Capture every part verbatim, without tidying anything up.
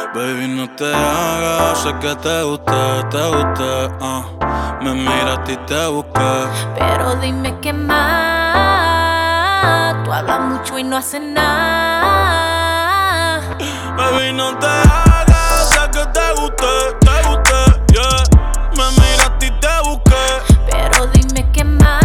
Baby, no te hagas, sé que te gusta, te gusta, uh. Me miraste y te busqué. Pero dime qué más. Tú hablas mucho y no haces nada. Baby, no te hagas, sé que te gusta, te gusta, yeah. Me miraste y te busqué. Pero dime qué más.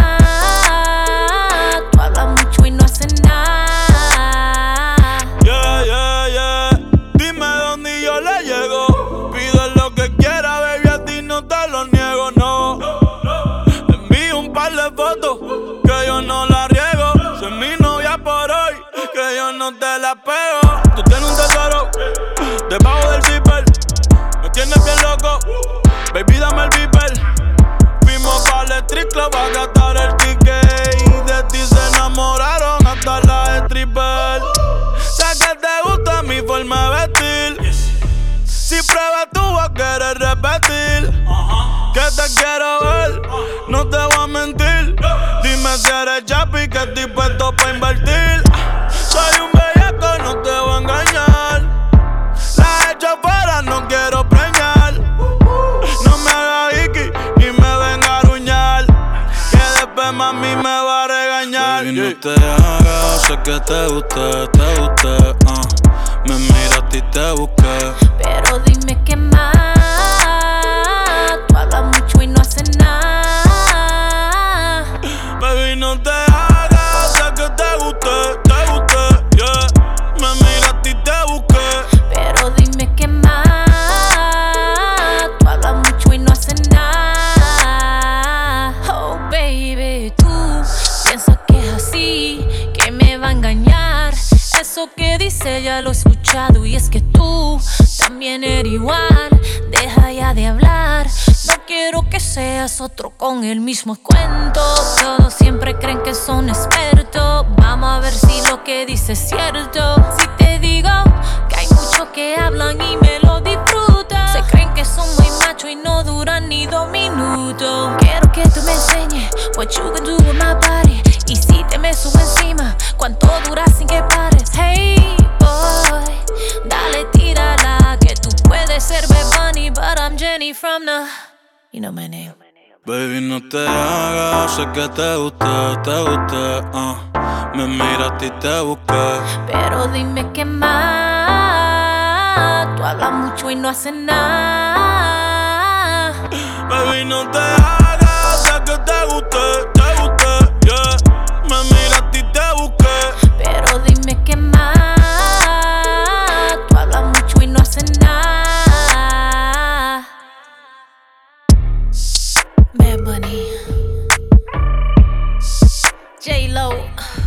Tú hablas mucho y no haces nada. Yeah, yeah, yeah. Dime dónde y yo le llego. Pide lo que quiera, baby, a ti no te lo niego, no. Envío un par de fotos que yo no la riego. Soy mi novia por hoy, que yo no te la pego. Tú tienes un tesoro debajo del zipper. Me tienes bien loco, baby, dame el beeper. Fuimos para el street club a gastar el ticket. Y de ti se enamoraron hasta las strippers. Sé que te gusta mi forma de vestir. Si pruebas tú vas a querer repetir. Que te quiero ver, no te voy a mentir. Dime si eres chapi, que estoy puesto pa' invertir. Soy un bellaco, no te voy a engañar. La he hecho afuera, no quiero preñar. No me hagas hiki, ni me venga a aruñar. Que después mami me va a regañar. Baby, no te hagas, sé que te gusta, te gusta, uh. Me miraste y te busqué. Pero dime qué más. Tú hablas mucho y no haces nada. Baby, no te hagas, sé que te gusta, te gusta, yeah. Me miraste y te busqué. Pero dime qué más. Tú hablas mucho y no haces nada. Oh baby, tú piensas que es así, que me va a engañar. Eso que dice ya lo he escuchado. Y es que tú también eres igual. Deja ya de hablar. No quiero que seas otro con el mismo cuento. Todos siempre creen que son expertos. Vamos a ver si lo que dices es cierto. Si te digo que hay muchos que hablan y me lo disfrutan. Se creen que son muy machos y no duran ni dos minutos. Quiero que tú me enseñes what you can do with my body. Y si te me subo encima, cuánto duras sin que pares. Hey boy, dale, tírala, que tú puedes ser Bad Bunny, but I'm Jenny from the, you know my name. Baby, no te hagas, sé que te gusta, te gusta, uh. Me miraste y te busqué. Pero dime qué más. Tú hablas mucho y no haces nada. Baby, no te hagas, sé que te gusta, te gusta, yeah. Me miraste y te busqué. Pero dime qué más. Tú hablas mucho y no haces nada. Bad Bunny, J-Lo.